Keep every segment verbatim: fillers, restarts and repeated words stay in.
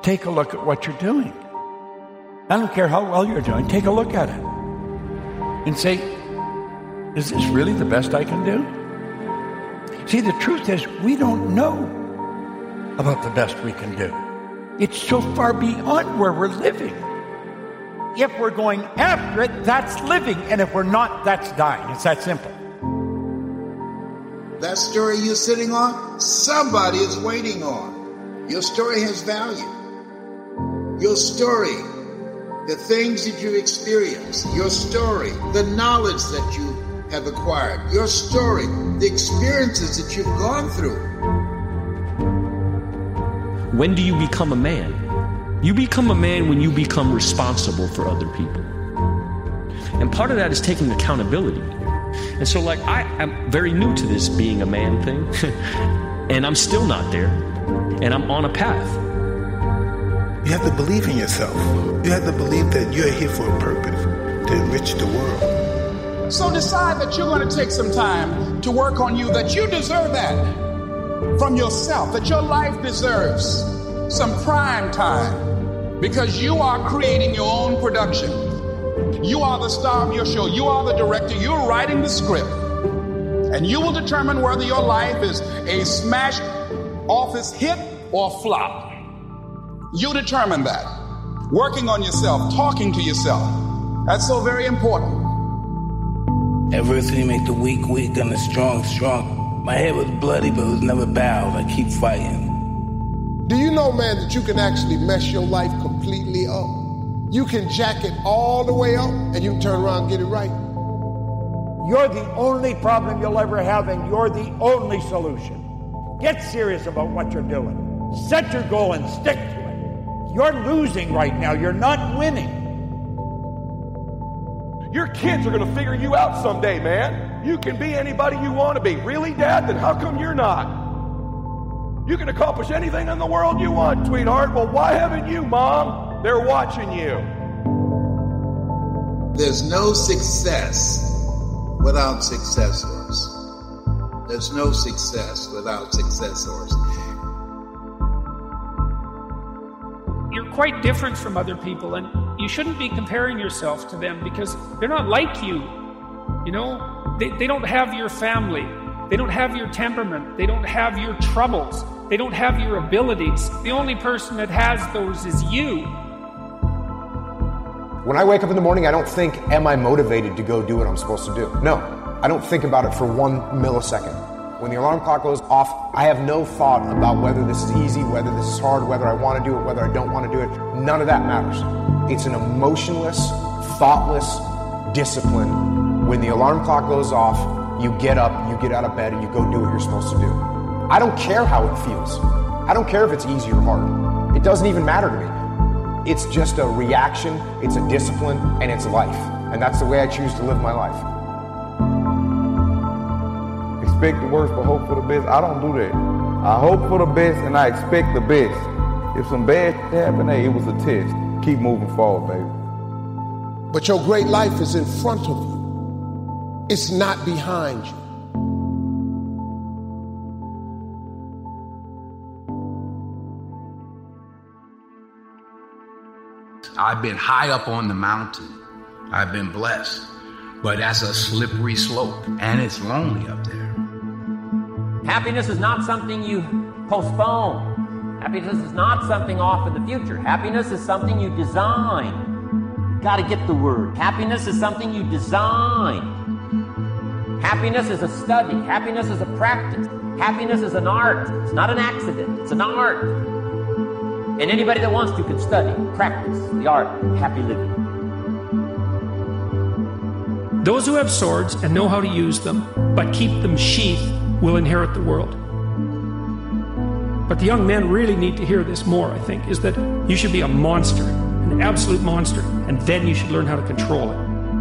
take a look at what you're doing. I don't care how well you're doing. Take a look at it and say, is this really the best I can do? See, the truth is, we don't know about the best we can do. It's so far beyond where we're living. If we're going after it, that's living. And if we're not, that's dying. It's that simple. That story you're sitting on, somebody is waiting on. Your story has value. Your story, the things that you experience, your story, the knowledge that you have acquired, your story, the experiences that you've gone through. When do you become a man? You become a man when you become responsible for other people. And part of that is taking accountability. And so, like, I am very new to this being a man thing, and I'm still not there, and I'm on a path. You have to believe in yourself. You have to believe that you're here for a purpose, to enrich the world. So decide that you're going to take some time to work on you, that you deserve that from yourself, that your life deserves some prime time, because you are creating your own production. You are the star of your show. You are the director. You're writing the script. And you will determine whether your life is a smash office hit or flop. You determine that. Working on yourself, talking to yourself. That's so very important. Adversity make the weak weak and the strong strong. My head was bloody, but it was never bowed. I keep fighting. Do you know, man, that you can actually mess your life completely up? You can jack it all the way up, and you can turn around and get it right. You're the only problem you'll ever have, and you're the only solution. Get serious about what you're doing. Set your goal and stick to it. You're losing right now. You're not winning. Your kids are going to figure you out someday, man. You can be anybody you want to be. Really, Dad? Then how come you're not? You can accomplish anything in the world you want, sweetheart. Well, why haven't you, Mom? They're watching you. There's no success without successors. There's no success without successors. You're quite different from other people, and you shouldn't be comparing yourself to them because they're not like you. You know, they, they don't have your family. They don't have your temperament. They don't have your troubles. They don't have your abilities. The only person that has those is you. When I wake up in the morning, I don't think, am I motivated to go do what I'm supposed to do? No, I don't think about it for one millisecond. When the alarm clock goes off, I have no thought about whether this is easy, whether this is hard, whether I want to do it, whether I don't want to do it. None of that matters. It's an emotionless, thoughtless discipline. When the alarm clock goes off, you get up, you get out of bed, and you go do what you're supposed to do. I don't care how it feels. I don't care if it's easy or hard. It doesn't even matter to me. It's just a reaction, it's a discipline, and it's life. And that's the way I choose to live my life. Expect the worst but hope for the best. I don't do that. I hope for the best and I expect the best. If some bad happen, hey, it was a test. Keep moving forward, baby. But your great life is in front of you. It's not behind you. I've been high up on the mountain. I've been blessed. But that's a slippery slope, and it's lonely up there. Happiness is not something you postpone. Happiness is not something off in the future. Happiness is something you design. You gotta get the word. Happiness is something you design. Happiness is a study. Happiness is a practice. Happiness is an art. It's not an accident. It's an art. And anybody that wants to can study, practice the art of happy living. Those who have swords and know how to use them, but keep them sheathed, will inherit the world. But the young men really need to hear this more, I think, is that you should be a monster, an absolute monster, and then you should learn how to control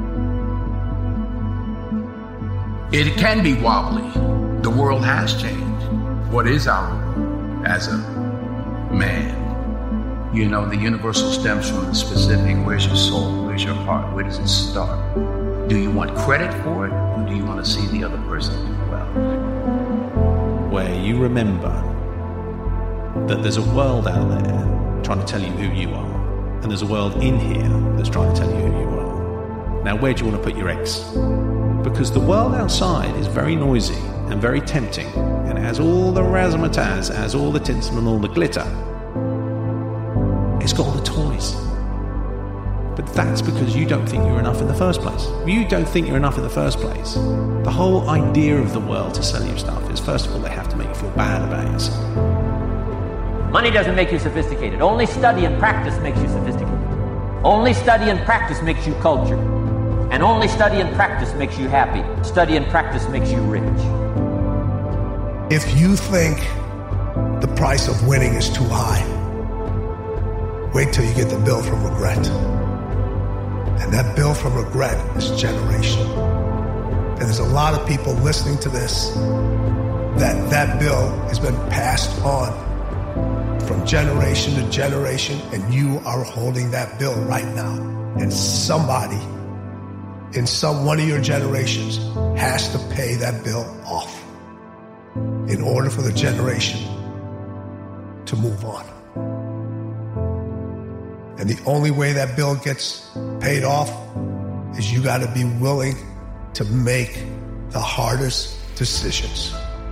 it. It can be wobbly. The world has changed. What is our role as a man? You know, the universal stems from the specific. Where's your soul? Where's your heart? Where does it start? Do you want credit for it, or do you want to see the other person do well? Where you remember that there's a world out there trying to tell you who you are, and there's a world in here that's trying to tell you who you are. Now, where do you want to put your eggs? Because the world outside is very noisy and very tempting, and it has all the razzmatazz, it has all the tinsel and all the glitter. It's got all the toys. But that's because you don't think you're enough in the first place. If you don't think you're enough in the first place, the whole idea of the world to sell you stuff is, first of all, they have to make you feel bad about yourself. Money doesn't make you sophisticated. Only study and practice makes you sophisticated. Only study and practice makes you cultured. And only study and practice makes you happy. Study and practice makes you rich. If you think the price of winning is too high, wait till you get the bill from regret. And that bill from regret is generational. And there's a lot of people listening to this that that bill has been passed on from generation to generation, and you are holding that bill right now. And somebody in some one of your generations has to pay that bill off in order for the generation to move on. And the only way that bill gets paid off is you got to be willing to make the hardest decisions.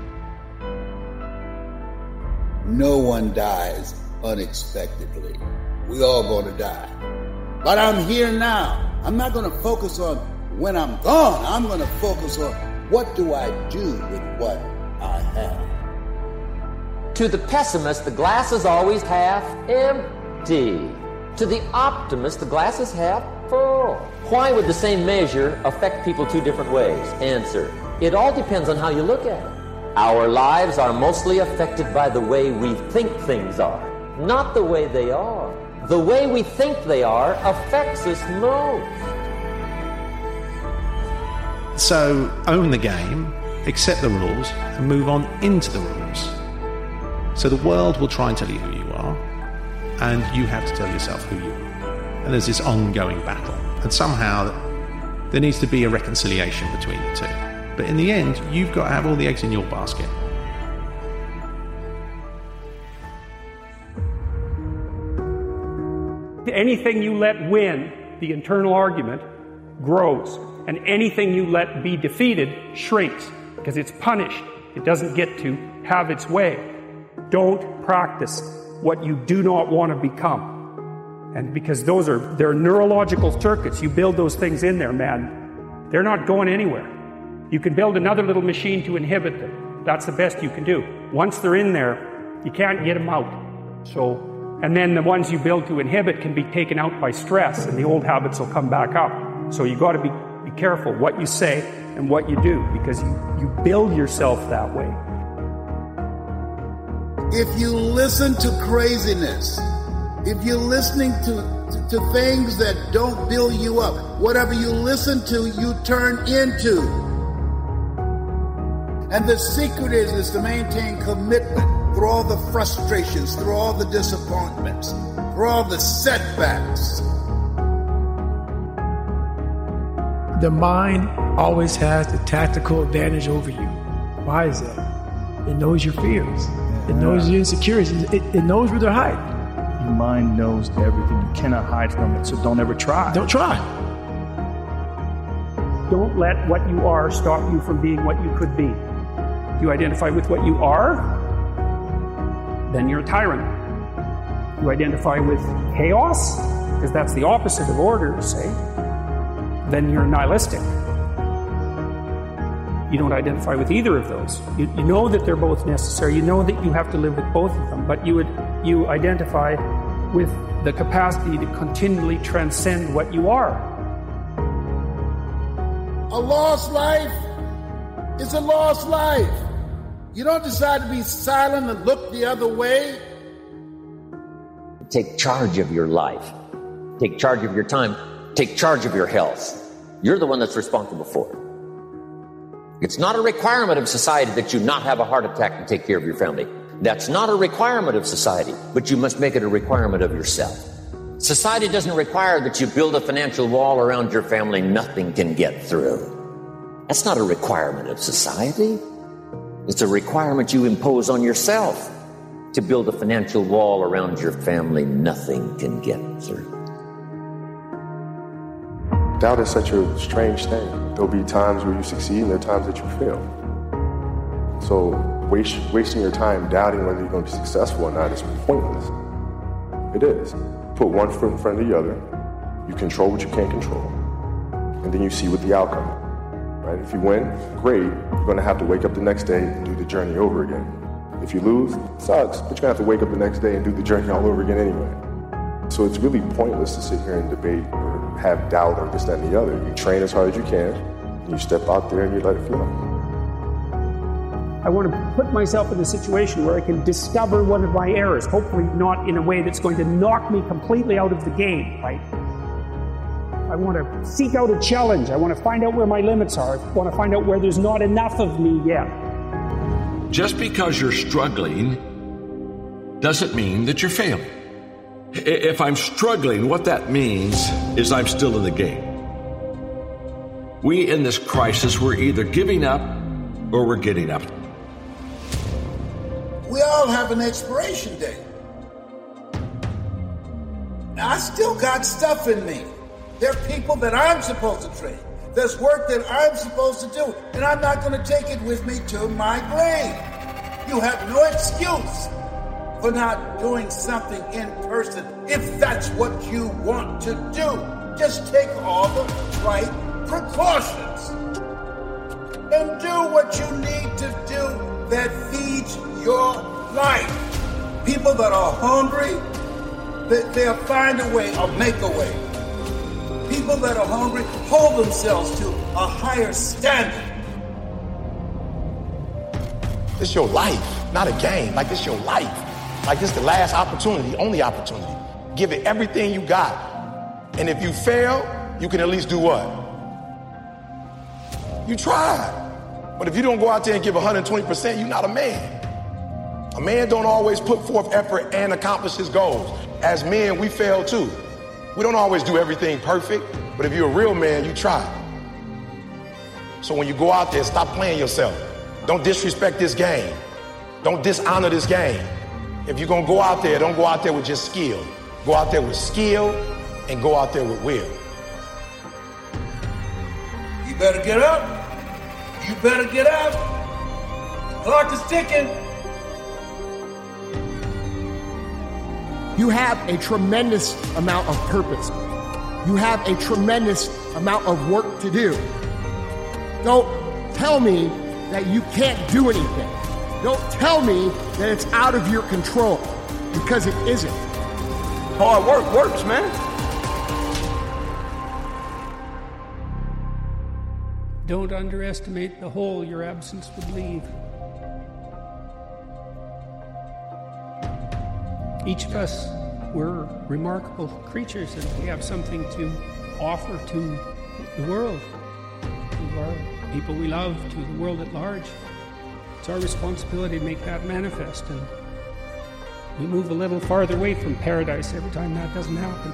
No one dies unexpectedly. We all going to die. But I'm here now. I'm not going to focus on when I'm gone. I'm going to focus on what do I do with what I have. To the pessimist, the glass is always half empty. To the optimist, the glass is half full. Why would the same measure affect people two different ways? Answer: it all depends on how you look at it. Our lives are mostly affected by the way we think things are, not the way they are. The way we think they are affects us most. So own the game, accept the rules, and move on into the rules. So the world will try and tell you who you are, and you have to tell yourself who you are. And there's this ongoing battle. And somehow there needs to be a reconciliation between the two. But in the end, you've got to have all the eggs in your basket. Anything you let win, the internal argument, grows. And anything you let be defeated shrinks because it's punished. It doesn't get to have its way. Don't practice what you do not want to become. And because those are, they're neurological circuits. You build those things in there, man. They're not going anywhere. You can build another little machine to inhibit them. That's the best you can do. Once they're in there, you can't get them out. So, and then the ones you build to inhibit can be taken out by stress, and the old habits will come back up. So you got to be, be careful what you say and what you do, because you, you build yourself that way. If you listen to craziness, if you're listening to, to, to things that don't build you up, whatever you listen to, you turn into. And the secret is, is to maintain commitment through all the frustrations, through all the disappointments, through all the setbacks. The mind always has the tactical advantage over you. Why is that? It knows your fears. It knows your insecurities. It, it knows where they're hiding. Your mind knows everything. You cannot hide from it, so don't ever try. Don't try. Don't let what you are stop you from being what you could be. You identify with what you are, then you're a tyrant. You identify with chaos, because that's the opposite of order, say, then you're nihilistic. You don't identify with either of those. You, you know that they're both necessary. You know that you have to live with both of them, but you would you identify with the capacity to continually transcend what you are. A lost life is a lost life. You don't decide to be silent and look the other way. Take charge of your life. Take charge of your time. Take charge of your health. You're the one that's responsible for it. It's not a requirement of society that you not have a heart attack and take care of your family. That's not a requirement of society, but you must make it a requirement of yourself. Society doesn't require that you build a financial wall around your family nothing can get through. That's not a requirement of society. It's a requirement you impose on yourself to build a financial wall around your family nothing can get through. Doubt is such a strange thing. There'll be times where you succeed and there are times that you fail. So waste, wasting your time doubting whether you're going to be successful or not is pointless. It is. Put one foot in front of the other. You control what you can't control. And then you see what the outcome is. Right? If you win, great. You're going to have to wake up the next day and do the journey over again. If you lose, it sucks, but you're going to have to wake up the next day and do the journey all over again anyway. So it's really pointless to sit here and debate or have doubt or this, that, and the other. You train as hard as you can, and you step out there and you let it flow. I want to put myself in a situation where I can discover one of my errors, hopefully not in a way that's going to knock me completely out of the game, right? I want to seek out a challenge. I want to find out where my limits are. I want to find out where there's not enough of me yet. Just because you're struggling doesn't mean that you're failing. If I'm struggling, what that means is I'm still in the game. We in this crisis, we're either giving up or we're getting up. We all have an expiration date. Now, I still got stuff in me. There are people that I'm supposed to train. There's work that I'm supposed to do, and I'm not going to take it with me to my grave. You have no excuse for not doing something in person if that's what you want to do. Just take all the right precautions and do what you need to do that feeds your life. People that are hungry, they, they'll find a way or make a way. People that are hungry hold themselves to a higher standard. It's your life, not a game. Like, it's your life. Like, it's the last opportunity, only opportunity. Give it everything you got. And if you fail, you can at least do what? You tried. But if you don't go out there and give one hundred twenty percent, you're not a man. A man don't always put forth effort and accomplish his goals. As men, we fail too. We don't always do everything perfect, but if you're a real man, you try. So when you go out there, stop playing yourself. Don't disrespect this game. Don't dishonor this game. If you're gonna go out there, don't go out there with just skill. Go out there with skill and go out there with will. You better get up. You better get up. Clock is ticking. You have a tremendous amount of purpose. You have a tremendous amount of work to do. Don't tell me that you can't do anything. Don't tell me that it's out of your control, because it isn't. Hard work works, man. Don't underestimate the hole your absence would leave. Each of us, we're remarkable creatures, and we have something to offer to the world, to our people we love, to the world at large. It's our responsibility to make that manifest, and we move a little farther away from paradise every time that doesn't happen.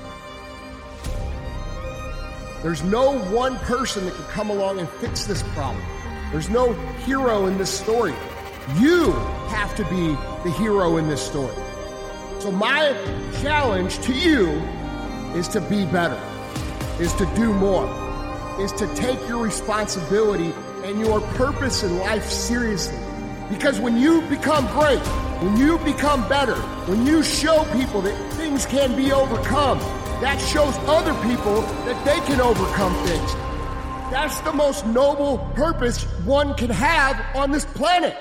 There's no one person that can come along and fix this problem. There's no hero in this story. You have to be the hero in this story. So my challenge to you is to be better, is to do more, is to take your responsibility and your purpose in life seriously. Because when you become great, when you become better, when you show people that things can be overcome, that shows other people that they can overcome things. That's the most noble purpose one can have on this planet.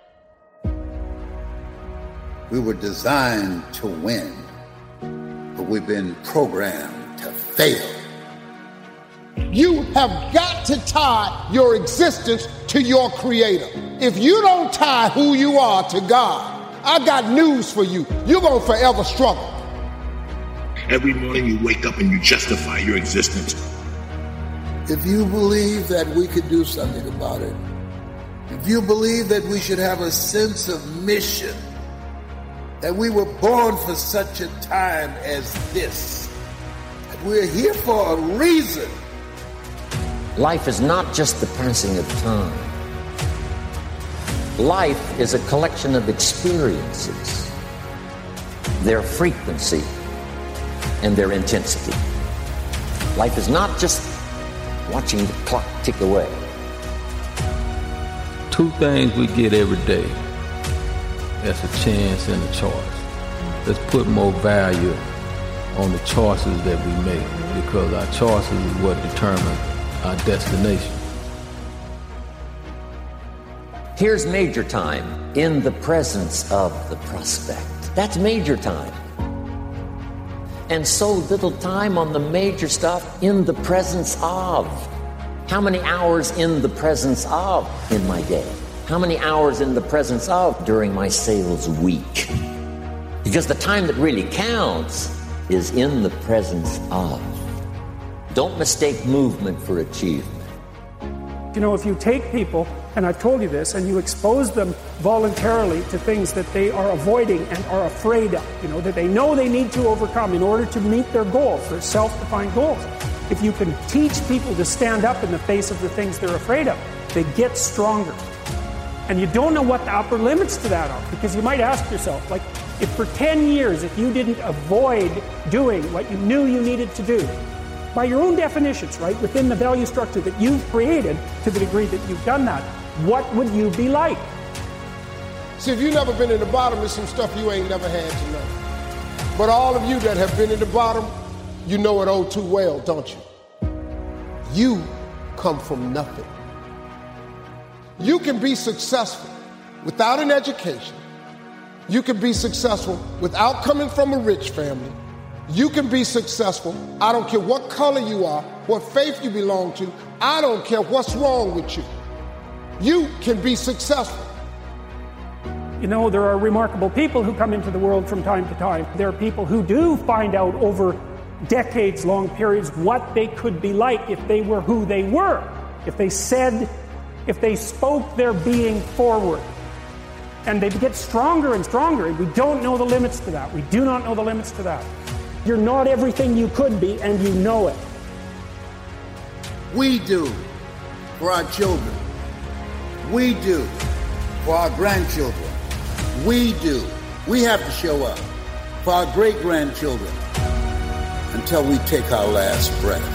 We were designed to win, but we've been programmed to fail. You have got to tie your existence to your Creator. If you don't tie who you are to God, I got news for you. You're going to forever struggle. Every morning you wake up and you justify your existence. If you believe that we could do something about it, if you believe that we should have a sense of mission, that we were born for such a time as this, that we're here for a reason. Life is not just the passing of time. Life is a collection of experiences, their frequency and their intensity. Life is not just watching the clock tick away. Two things we get every day. That's a chance and a choice. Let's put more value on the choices that we make, because our choices is what determine our destination. Here's major time in the presence of the prospect. That's major time. And so little time on the major stuff in the presence of. How many hours in the presence of in my day? How many hours in the presence of during my sales week? Because the time that really counts is in the presence of. Don't mistake movement for achievement. You know, if you take people, and I've told you this, and you expose them voluntarily to things that they are avoiding and are afraid of, you know, that they know they need to overcome in order to meet their goals, their self-defined goals. If you can teach people to stand up in the face of the things they're afraid of, they get stronger. And you don't know what the upper limits to that are, because you might ask yourself, like, if for ten years, if you didn't avoid doing what you knew you needed to do, by your own definitions, right, within the value structure that you've created, to the degree that you've done that, what would you be like? See, if you've never been in the bottom, there's some stuff you ain't never had to know. But all of you that have been in the bottom, you know it oh too well, don't you? You come from nothing. You can be successful without an education. You can be successful without coming from a rich family. You can be successful. I don't care what color you are, what faith you belong to. I don't care what's wrong with you. You can be successful. You know, there are remarkable people who come into the world from time to time. There are people who do find out over decades-long periods what they could be like if they were who they were, if they said, if they spoke their being forward. And they get stronger and stronger, and we don't know the limits to that. We do not know the limits to that. You're not everything you could be, and you know it. We do for our children. We do for our grandchildren. We do. We have to show up for our great-grandchildren until we take our last breath.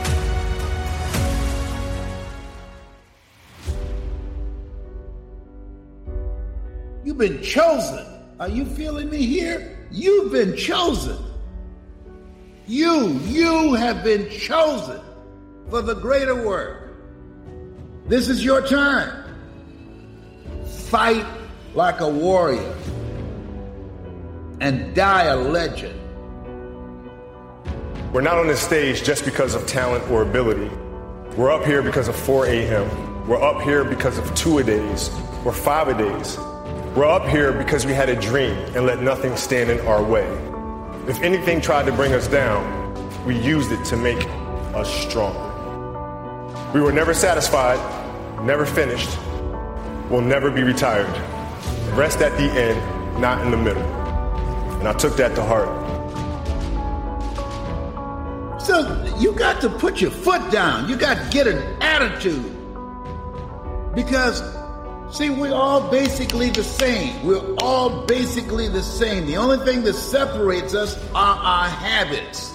You've been chosen. Are you feeling me here? You've been chosen. You, you have been chosen for the greater work. This is your time. Fight like a warrior and die a legend. We're not on this stage just because of talent or ability. We're up here because of four a.m. We're up here because of two-a-days or five-a-days. We're up here because we had a dream and let nothing stand in our way. If anything tried to bring us down, we used it to make us stronger. We were never satisfied, never finished, will never be retired. Rest at the end, not in the middle. And I took that to heart. So you got to put your foot down. You got to get an attitude. Because, see, we're all basically the same. We're all basically the same. The only thing that separates us are our habits.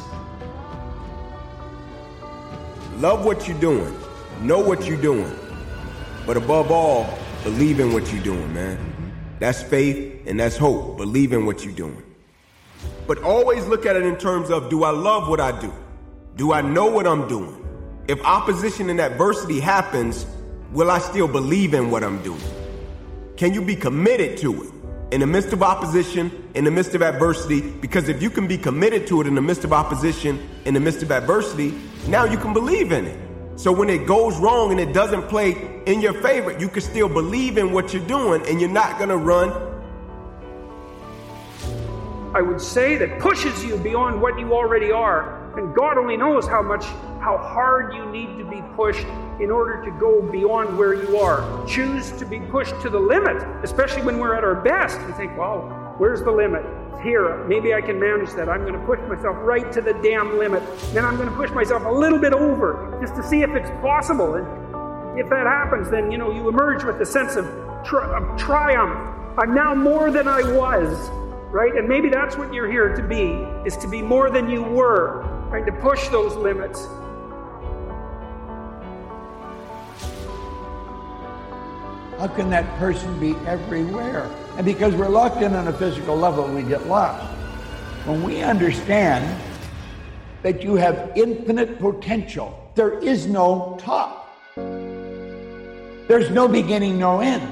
Love what you're doing. Know what you're doing. But above all, believe in what you're doing, man. That's faith and that's hope. Believe in what you're doing. But always look at it in terms of, do I love what I do? Do I know what I'm doing? If opposition and adversity happens, will I still believe in what I'm doing? Can you be committed to it in the midst of opposition, in the midst of adversity? Because if you can be committed to it in the midst of opposition, in the midst of adversity, now you can believe in it. So when it goes wrong and it doesn't play in your favor, you can still believe in what you're doing and you're not going to run. I would say that pushes you beyond what you already are. And God only knows how much, how hard you need to be pushed in order to go beyond where you are. Choose to be pushed to the limit, especially when we're at our best. You think, wow, where's the limit? Here, maybe I can manage that. I'm going to push myself right to the damn limit. Then I'm going to push myself a little bit over just to see if it's possible. And if that happens, then, you know, you emerge with a sense of tri- of triumph. I'm now more than I was, right? And maybe that's what you're here to be, is to be more than you were, right? To push those limits. How can that person be everywhere? And because we're locked in on a physical level, we get lost. When we understand that you have infinite potential, there is no top. There's no beginning, no end.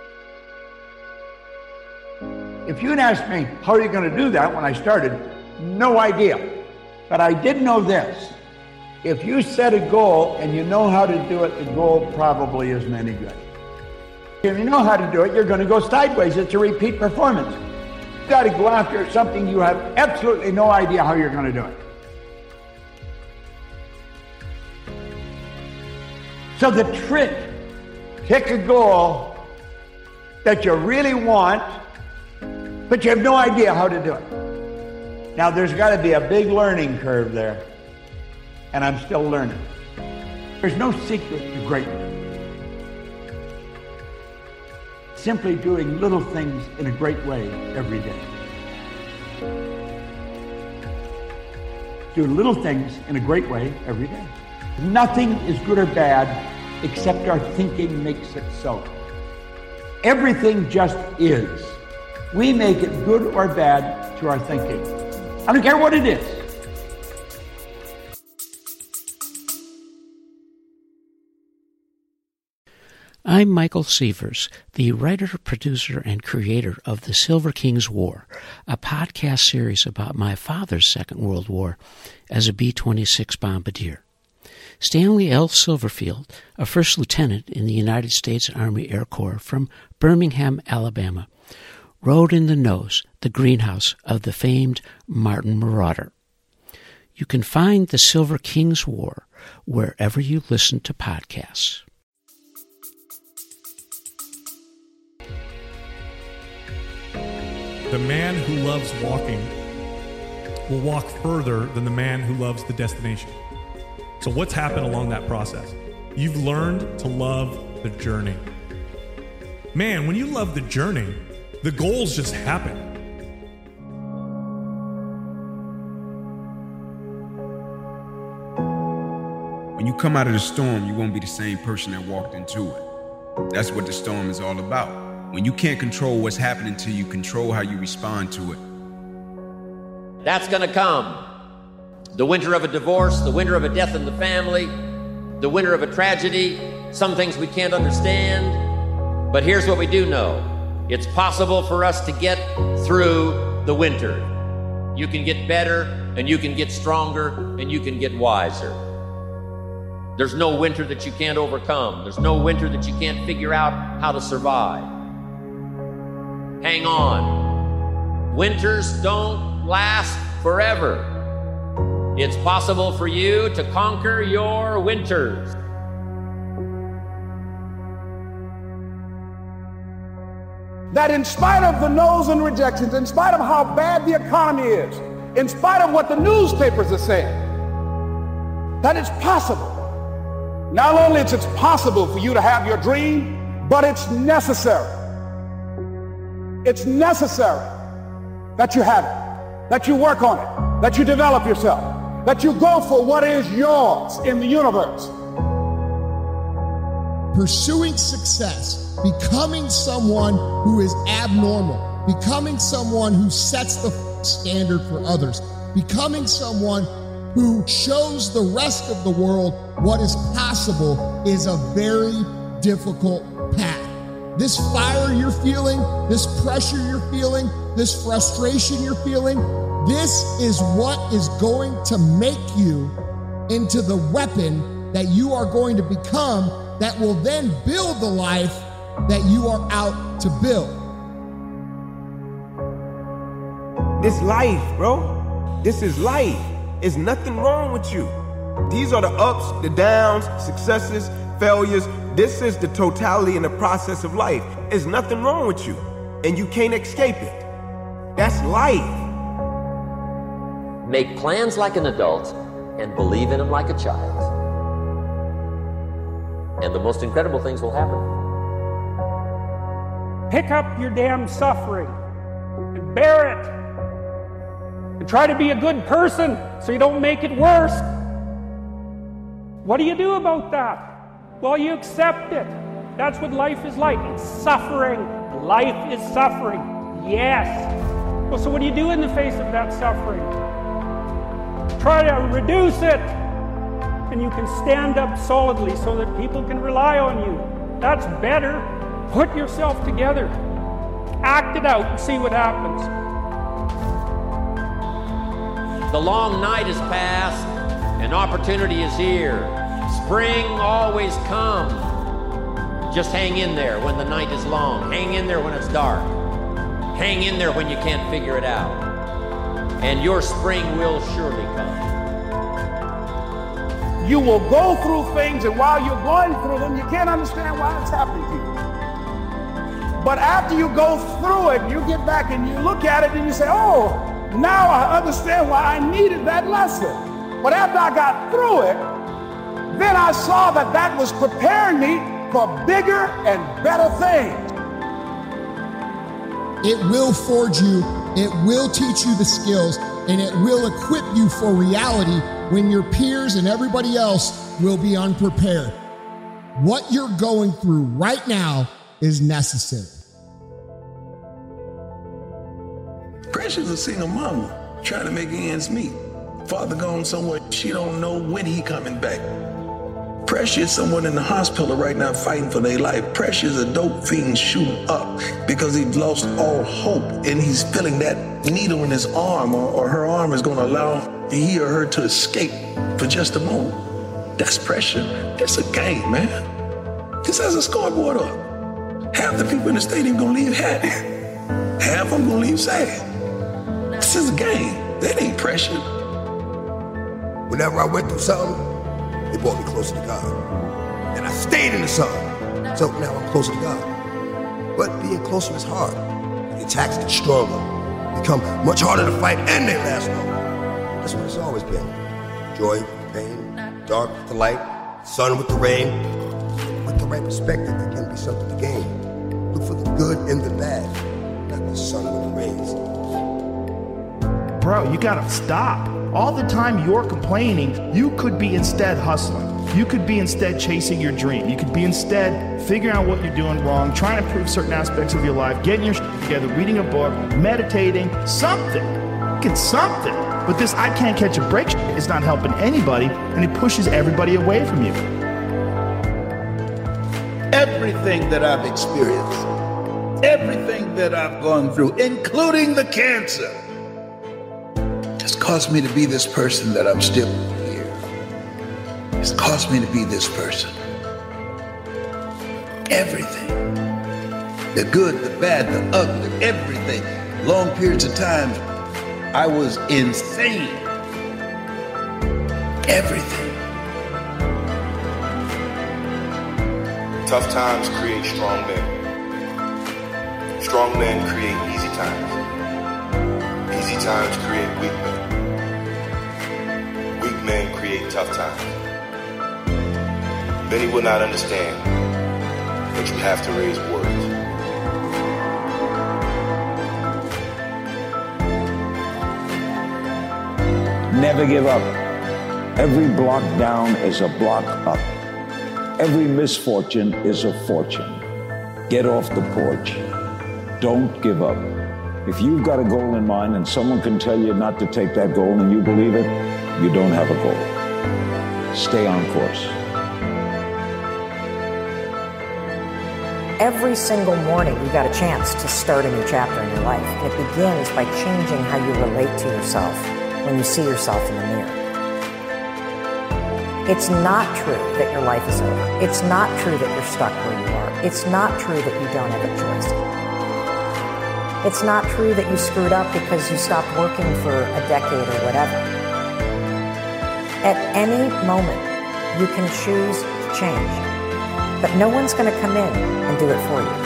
If you'd asked me, how are you going to do that when I started? No idea. But I did know this. If you set a goal and you know how to do it, the goal probably isn't any good. If you know how to do it, you're going to go sideways. It's a repeat performance. You've got to go after something you have absolutely no idea how you're going to do it. So the trick, pick a goal that you really want, but you have no idea how to do it. Now, there's got to be a big learning curve there, and I'm still learning. There's no secret to greatness. Simply doing little things in a great way every day. Do little things in a great way every day. Nothing is good or bad except our thinking makes it so. Everything just is. We make it good or bad through our thinking. I don't care what it is. I'm Michael Sievers, the writer, producer, and creator of The Silver King's War, a podcast series about my father's Second World War as a B twenty-six bombardier. Stanley L. Silverfield, a first lieutenant in the United States Army Air Corps from Birmingham, Alabama, rode in the nose, the greenhouse of the famed Martin Marauder. You can find The Silver King's War wherever you listen to podcasts. The man who loves walking will walk further than the man who loves the destination. So what's happened along that process? You've learned to love the journey. Man, when you love the journey, the goals just happen. When you come out of the storm, you won't be the same person that walked into it. That's what the storm is all about. When you can't control what's happening to you, control how you respond to it. That's gonna come. The winter of a divorce, the winter of a death in the family, the winter of a tragedy, some things we can't understand. But here's what we do know. It's possible for us to get through the winter. You can get better, and you can get stronger, and you can get wiser. There's no winter that you can't overcome. There's no winter that you can't figure out how to survive. Hang on. Winters don't last forever. It's possible for you to conquer your winters. That in spite of the no's and rejections, in spite of how bad the economy is, in spite of what the newspapers are saying, that it's possible. Not only is it possible for you to have your dream, but it's necessary. It's necessary that you have it, that you work on it, that you develop yourself, that you go for what is yours in the universe. Pursuing success, becoming someone who is abnormal, becoming someone who sets the standard for others, becoming someone who shows the rest of the world what is possible is a very difficult path. This fire you're feeling, this pressure you're feeling, this frustration you're feeling, this is what is going to make you into the weapon that you are going to become that will then build the life that you are out to build. This life, bro. This is life. There's nothing wrong with you. These are the ups, the downs, successes, failures. This is the totality and the process of life. There's nothing wrong with you, and you can't escape it. That's life. Make plans like an adult and believe in them like a child. And the most incredible things will happen. pick up your damn suffering and bear it. And try to be a good person so you don't make it worse. What do you do about that? Well, you accept it. That's what life is like. It's suffering. Life is suffering. Yes. Well, so what do you do in the face of that suffering? Try to reduce it. And you can stand up solidly so that people can rely on you. That's better. Put yourself together. Act it out and see what happens. The long night is past and opportunity is here. Spring always comes. Just hang in there when the night is long. Hang in there when it's dark. Hang in there when you can't figure it out. And your spring will surely come. You will go through things, and while you're going through them, you can't understand why it's happening to you. But after you go through it, you get back and you look at it and you say, oh, now I understand why I needed that lesson. But after I got through it, then I saw that that was preparing me for bigger and better things. It will forge you, it will teach you the skills, and it will equip you for reality when your peers and everybody else will be unprepared. What you're going through right now is necessary. Precious a single mama trying to make ends meet. Father gone somewhere, she don't know when he coming back. Precious someone in the hospital right now fighting for their life. Precious a dope fiend shooting up because he lost all hope and he's feeling that needle in his arm, or, or her arm is going to allow he or her to escape for just a moment. That's pressure. That's a game, man. This has a scoreboard up. Half the people in the stadium gonna leave happy. Half of them gonna leave sad. This is a game. That ain't pressure. Whenever I went through something, it brought me closer to God. And I stayed in the sun. So now I'm closer to God. But being closer is hard. The attacks get stronger, become much harder to fight, and they last longer. That's what it's always been. Joy, pain, dark with the light, sun with the rain. With the right perspective, there can be something to gain. Look for the good in the bad, not the sun when it rains. Bro, you gotta stop. All the time you're complaining, you could be instead hustling. You could be instead chasing your dream. You could be instead figuring out what you're doing wrong, trying to improve certain aspects of your life, getting your shit together, reading a book, meditating, something. Get something. But this I can't catch a break shit is not helping anybody, and it pushes everybody away from you. Everything that I've experienced, everything that I've gone through, including the cancer, has caused me to be this person that I'm still here. It's caused me to be this person. Everything. The good, the bad, the ugly, everything. Long periods of time, I was insane. Everything. Tough times create strong men. Strong men create easy times. Easy times create weak men. Weak men create tough times. Many will not understand, but you have to raise words. Never give up. Every block down is a block up. Every misfortune is a fortune. Get off the porch. Don't give up. If you've got a goal in mind and someone can tell you not to take that goal and you believe it, you don't have a goal. Stay on course. Every single morning, you got a chance to start a new chapter in your life. And it begins by changing how you relate to yourself when you see yourself in the mirror. It's not true that your life is over. It's not true that you're stuck where you are. It's not true that you don't have a choice. It's not true that you screwed up because you stopped working for a decade or whatever. At any moment, you can choose to change. But no one's going to come in and do it for you.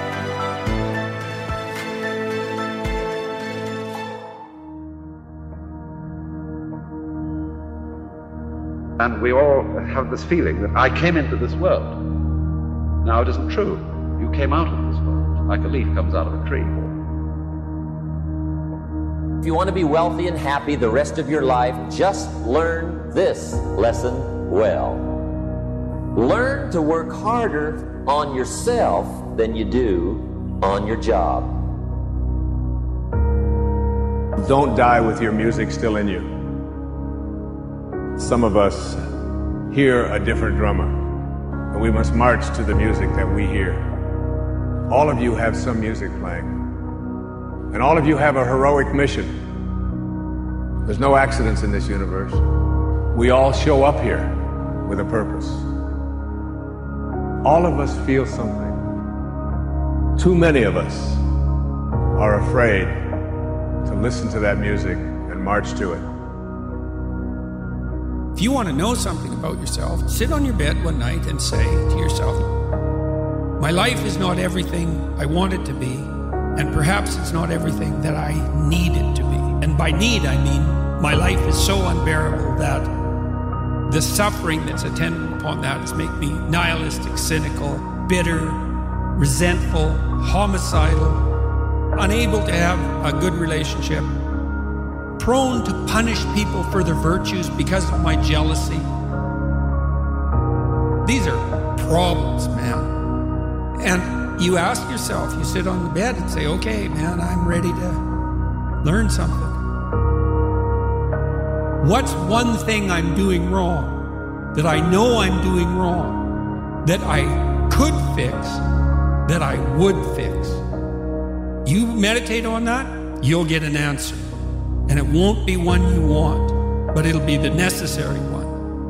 And we all have this feeling that I came into this world. Now, it isn't true. You came out of this world. like a leaf comes out of a tree. If you want to be wealthy and happy the rest of your life, just learn this lesson well. Learn to work harder on yourself than you do on your job. Don't die with your music still in you. Some of us hear a different drummer, and we must march to the music that we hear. All of you have some music playing, and all of you have a heroic mission. There's no accidents in this universe. We all show up here with a purpose. All of us feel something. Too many of us are afraid to listen to that music and march to it. If you want to know something about yourself, sit on your bed one night and say to yourself, my life is not everything I want it to be, and perhaps it's not everything that I need it to be. And by need, I mean my life is so unbearable that the suffering that's attendant upon that has made me nihilistic, cynical, bitter, resentful, homicidal, unable to have a good relationship, prone to punish people for their virtues because of my jealousy. These are problems, man. And you ask yourself, you sit on the bed and say, okay, man, I'm ready to learn something. What's one thing I'm doing wrong, that I know I'm doing wrong, that I could fix, that I would fix? You meditate on that, you'll get an answer. And it won't be one you want, but it'll be the necessary one.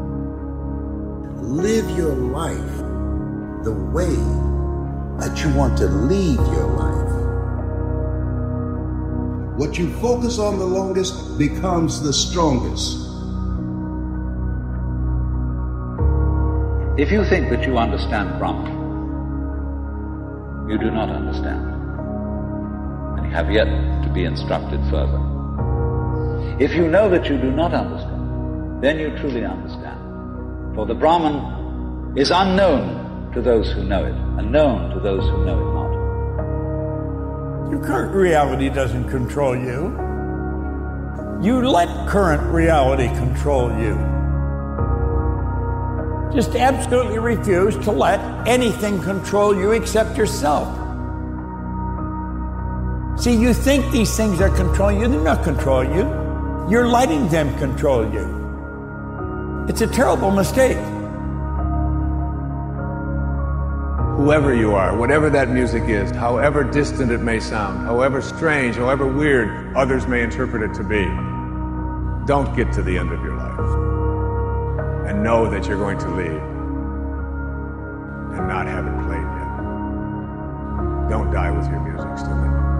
Live your life the way that you want to lead your life. What you focus on the longest becomes the strongest. If you think that you understand Brahman, you do not understand, and you have yet to be instructed further. If you know that you do not understand, then you truly understand. For the Brahman is unknown to those who know it, and known to those who know it not. Your current reality doesn't control you. You let current reality control you. Just absolutely refuse to let anything control you except yourself. See, you think these things are controlling you. They're not controlling you. You're letting them control you. It's a terrible mistake. Whoever you are, whatever that music is, however distant it may sound, however strange, however weird others may interpret it to be, don't get to the end of your life and know that you're going to leave and not have it played yet. Don't die with your music still in you.